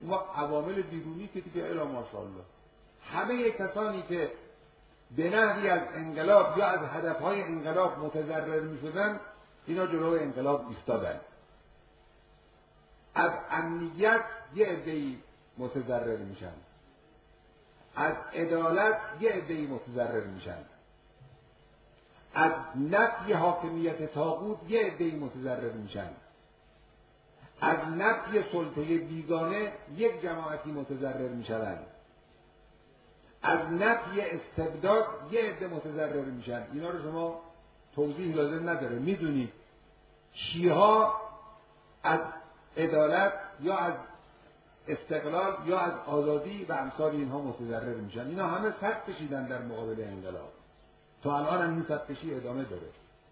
ما عوامل بیرونی که دیگه الا ماشاءالله همه کسانی که به نحوی از انقلاب یا از هدفهای انقلاب متضرر می شدن اینا جلوی انقلاب ایستادن. از امنیت یه عده‌ای متضرر میشن، از عدالت یه عده‌ای متضرر میشن، از نفی حاکمیت طاغوت یه عده‌ای متضرر میشن، از نفی سلطه بیگانه یک جماعتی متضرر میشن، از نفی استبداد یه عده متضرر میشن. اینا رو شما توضیح لازم نداره، میدونید چیها از عدالت یا از استقلال یا از آزادی و امثال اینها متضرر میشن. اینا همه صف کشیدن در مقابل انقلاب. تا الان هم این صف کشی ادامه داره.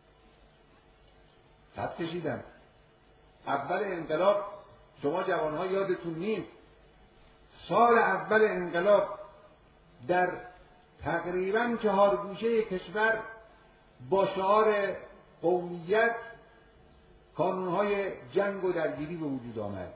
صف کشیدن. اول انقلاب شما جوانها یادتون نیست، سال اول انقلاب در تقریبا 4 گوشه کشور با شعار قومیت کانونهای جنگ و درگیری به وجود آمد.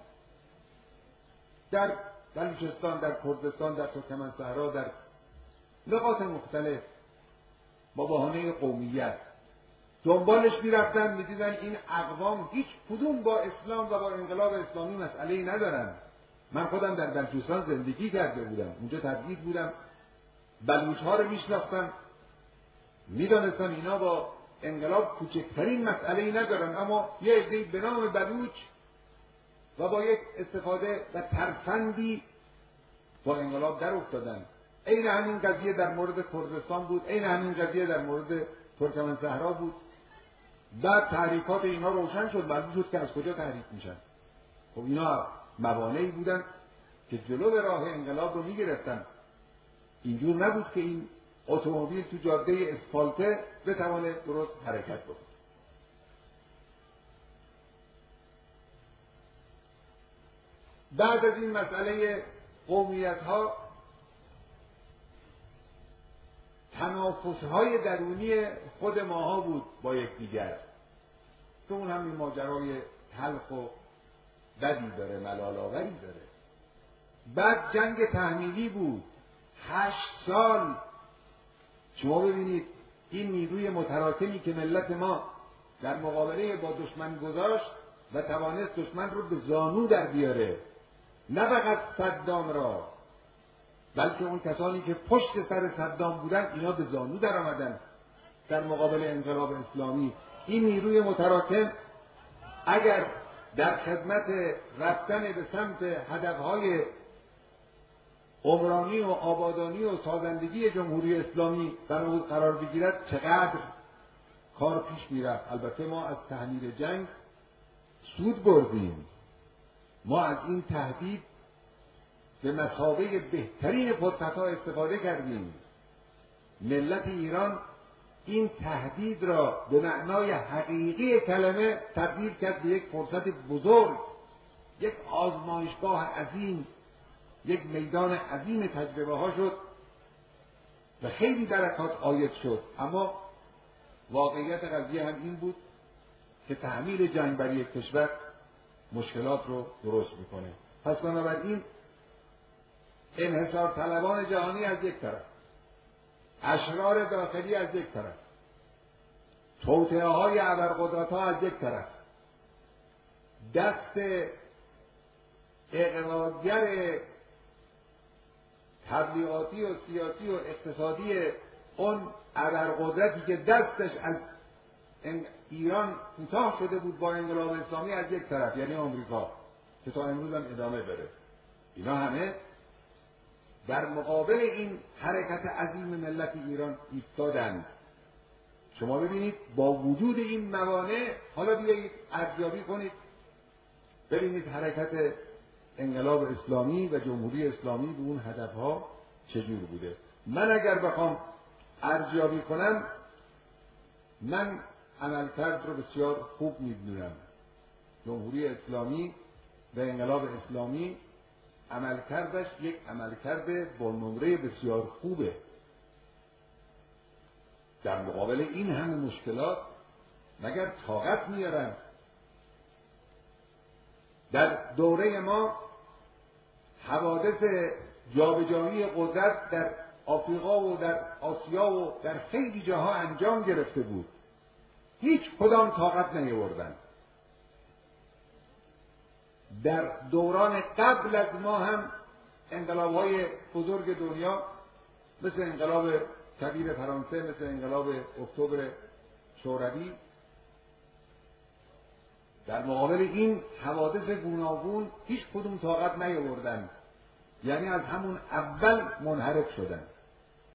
در بلوچستان، در کردستان، در ترکمنصحرا، در نقاط مختلف با بهانه قومیت دنبالش میرفتن، میدیدن این اقوام هیچ کدوم با اسلام و با انقلاب اسلامی مسئله‌ای ندارن. من خودم در بلوچستان زندگی کرده بودم، اونجا تبعید بودم، بلوچ‌ها رو میشناختم، میدانستم اینا با انقلاب کوچکترین مسئله‌ای ندارن، اما یه عده‌ای به نام بلوچ و با یک استفاده و ترفندی با انقلاب در افتادن. عین همین قضیه در مورد کردستان بود، عین همین قضیه در مورد ترکمنصحرا بود. بعد تحریکات اینها روشن شد، معلوم شد که از کجا تحریک میشن. خب اینا موانعی بودن که جلو به راه انقلاب رو میگرفتن. اینجور نبود که این اتومبیل تو جاده اسفالته بتونه درست حرکت بکنه. بعد از این مسئله قومیت‌ها تنافس‌های درونی خود ماها بود با یکدیگر که اون هم این ماجرای تلخ و بدی داره، ملال‌آوری داره. بعد جنگ تحمیلی بود 8 سال. شما ببینید این نیروی متراکمی که ملت ما در مقابله با دشمن گذاشت و توانست دشمن رو به زانو در بیاره، نه فقط صدام را بلکه اون کسانی که پشت سر صدام بودن اینا به زانو در آمدن در مقابل انقلاب اسلامی. این نیروی متراکم اگر در خدمت رفتن به سمت هدفهای عمرانی و آبادانی و سازندگی جمهوری اسلامی قرار بگیرد چقدر کار پیش میرفت. البته ما از تحمیل جنگ سود بردیم، ما از این تهدید به مثابه بهترین فرصت‌ها استفاده کردیم. ملت ایران این تهدید را به معنای حقیقی کلمه تبدیل کرد به یک فرصت بزرگ، یک آزمایشگاه عظیم، یک میدان عظیم تجربه ها شد و خیلی برکات عاید شد. اما واقعیت قضیه هم این بود که تحمیل جنگ بر یک کشور مشکلات رو درست میکنه. پس بنابراین انحصار طلبان جهانی از یک طرف، اشرار داخلی از یک طرف، توطئه های ابرقدرت ها از یک طرف، دست اقرارگر تبلیغاتی و سیاسی و اقتصادی اون ابرقدرتی که دستش از ایران کوتاه شده بود با انقلاب اسلامی از یک طرف، یعنی آمریکا که تا امروز هم ادامه داره، اینا همه در مقابل این حرکت عظیم ملت ایران ایستادند. شما ببینید با وجود این موانع حالا بیایید ارزیابی کنید، ببینید حرکت انقلاب اسلامی و جمهوری اسلامی به اون هدفها چجور بوده. من اگر بخوام ارزیابی کنم، من عملکرد رو بسیار خوب میدونم. جمهوری اسلامی و انقلاب اسلامی عملکردش یک عملکرد با نمره بسیار خوبه. در مقابل این همه مشکلات مگر طاقت میارن؟ در دوره ما حوادث جابجایی قدرت در آفریقا و در آسیا و در خیلی جاها انجام گرفته بود، هیچ کدام طاقت نیاوردند. در دوران قبل از ما هم انقلاب‌های بزرگ دنیا مثل انقلاب کبیر فرانسه، مثل انقلاب اکتبر شوروی، در مقابل این حوادث گوناگون هیچ کدوم طاقت نیاوردند، یعنی از همون اول منحرف شدند.